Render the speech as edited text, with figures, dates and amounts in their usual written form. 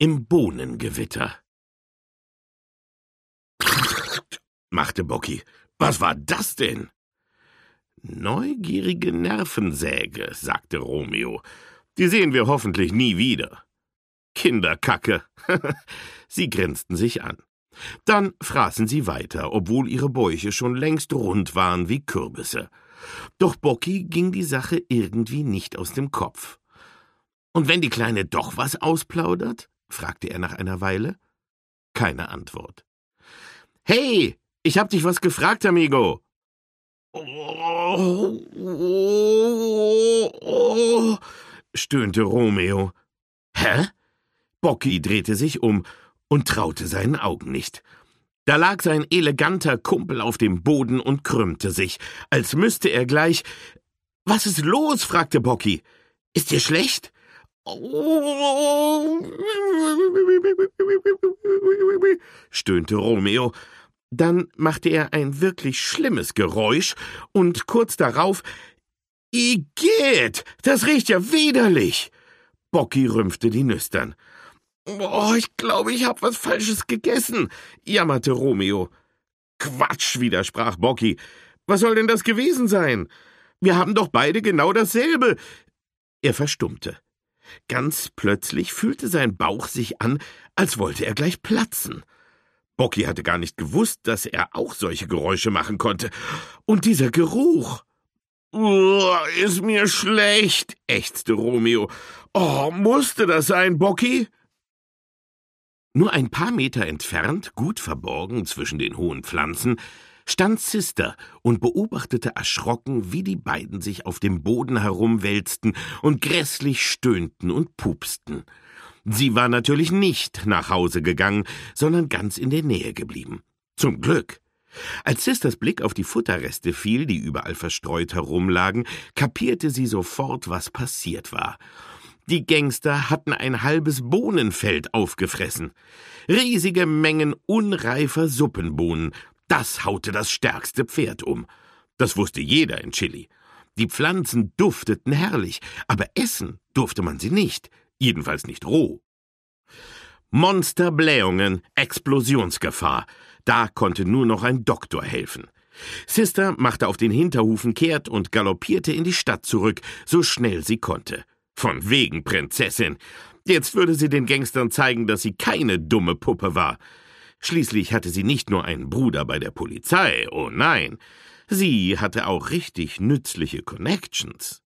im Bohnengewitter. Machte Bocki. Was war das denn? Neugierige Nervensäge, sagte Romeo. Die sehen wir hoffentlich nie wieder. Kinderkacke. Sie grinsten sich an. Dann fraßen sie weiter, obwohl ihre Bäuche schon längst rund waren wie Kürbisse. Doch Bocki ging die Sache irgendwie nicht aus dem Kopf. »Und wenn die Kleine doch was ausplaudert?« fragte er nach einer Weile. Keine Antwort. »Hey, ich hab dich was gefragt, amigo!« stöhnte Romeo. »Hä?« Bocki drehte sich um und traute seinen Augen nicht. Da lag sein eleganter Kumpel auf dem Boden und krümmte sich, als müsste er gleich... »Was ist los?« fragte Bocki. »Ist dir schlecht?« stöhnte Romeo. Dann machte er ein wirklich schlimmes Geräusch und kurz darauf: »Igitt, das riecht ja widerlich!« Bocki rümpfte die Nüstern. Ich glaube, ich hab was Falsches gegessen«, jammerte Romeo. »Quatsch«, widersprach Bocki. »Was soll denn das gewesen sein? Wir haben doch beide genau dasselbe.« Er verstummte. Ganz plötzlich fühlte sein Bauch sich an, als wollte er gleich platzen. Bocki hatte gar nicht gewusst, dass er auch solche Geräusche machen konnte. Und dieser Geruch... »Ist mir schlecht«, ächzte Romeo. Musste das sein, Bocki?« Nur ein paar Meter entfernt, gut verborgen zwischen den hohen Pflanzen, stand Sister und beobachtete erschrocken, wie die beiden sich auf dem Boden herumwälzten und grässlich stöhnten und pupsten. Sie war natürlich nicht nach Hause gegangen, sondern ganz in der Nähe geblieben. Zum Glück. Als Sisters Blick auf die Futterreste fiel, die überall verstreut herumlagen, kapierte sie sofort, was passiert war. Die Gangster hatten ein halbes Bohnenfeld aufgefressen. Riesige Mengen unreifer Suppenbohnen. Das haute das stärkste Pferd um. Das wusste jeder in Chili. Die Pflanzen dufteten herrlich, aber essen durfte man sie nicht, jedenfalls nicht roh. Monsterblähungen, Explosionsgefahr. Da konnte nur noch ein Doktor helfen. Sister machte auf den Hinterhufen kehrt und galoppierte in die Stadt zurück, so schnell sie konnte. Von wegen Prinzessin. Jetzt würde sie den Gangstern zeigen, dass sie keine dumme Puppe war. Schließlich hatte sie nicht nur einen Bruder bei der Polizei, oh nein, sie hatte auch richtig nützliche Connections.